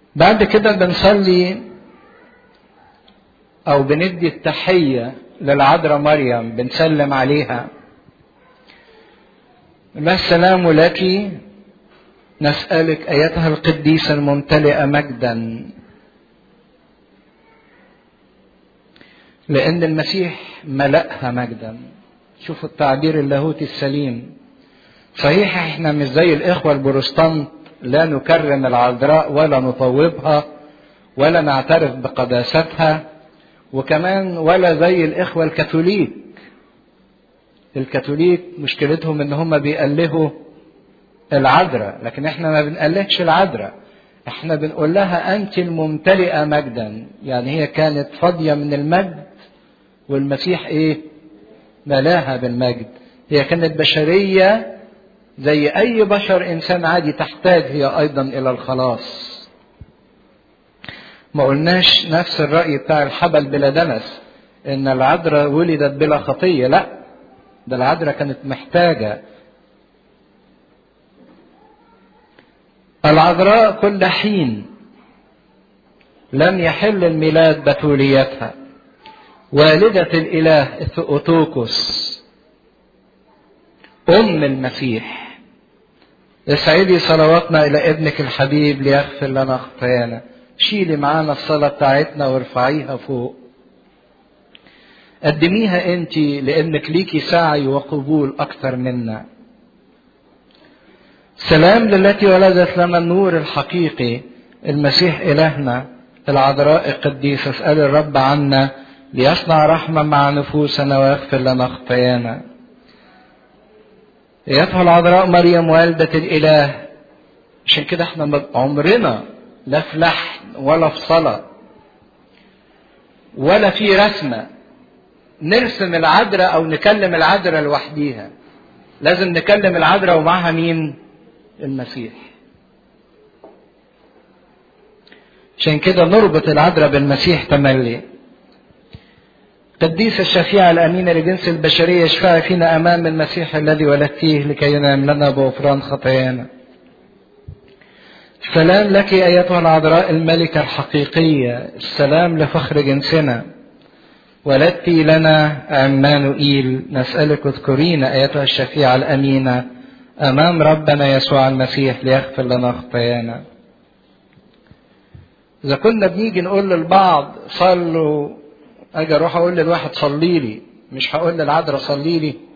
بعد كده بنصلي او بندي التحية للعذراء مريم، بنسلم عليها. ما السلام لك، نسألك ايتها القديسة الممتلئة مجدا، لان المسيح ملأها مجدا. شوفوا التعبير اللاهوتي السليم. صحيح احنا مش زي الاخوة البروتستانت لا نكرم العذراء ولا نطوبها ولا نعترف بقداستها، وكمان ولا زي الاخوة الكاثوليك. الكاثوليك مشكلتهم ان هم بيألهوا العذراء، لكن احنا ما بنألهش العذراء، احنا بنقول لها انت الممتلئة مجدا. يعني هي كانت فاضية من المجد والمسيح ايه؟ ملاها بالمجد. هي كانت بشرية زي اي بشر، انسان عادي، تحتاج هي ايضا الى الخلاص. ما قلناش نفس الرأي بتاع الحبل بلا دنس ان العذراء ولدت بلا خطية، لا، ده العذراء كانت محتاجة. العذراء كل حين لم يحل الميلاد بتوليتها، والدة الإله الثيوتوكوس أم المسيح. اسعدي صلواتنا إلى ابنك الحبيب ليغفر لنا خطايانا. شيلي معانا الصلاة بتاعتنا وارفعيها فوق، قدميها انت لانك ليكي سعي وقبول اكثر منا. سلام للتي ولدت لنا النور الحقيقي المسيح الهنا. العذراء القديسة اسأل الرب عنا ليصنع رحمة مع نفوسنا ويغفر لنا خطايانا. ايتها العذراء مريم والدة الاله. عشان كده احنا عمرنا لا في لحن ولا في صلاة ولا في رسمة نرسم العذراء او نكلم العذراء لوحديها. لازم نكلم العذراء ومعها مين؟ المسيح. عشان كده نربط العذراء بالمسيح تملي. قديس الشفيع الأمين لجنس البشرية اشفع فينا أمام المسيح الذي ولدتيه لكي ينام لنا بغفران خطايانا. السلام لك أيتها العذراء الملكة الحقيقية، السلام لفخر جنسنا، ولدت لنا عمانوئيل. نسألك اذكرينا أيتها الشفيعة الأمينة أمام ربنا يسوع المسيح ليغفر لنا خطايانا. إذا كنا بنيجي نقول للبعض صلوا، أجي أروح أقول للواحد صلي لي، مش هقول للعذراء صلي لي.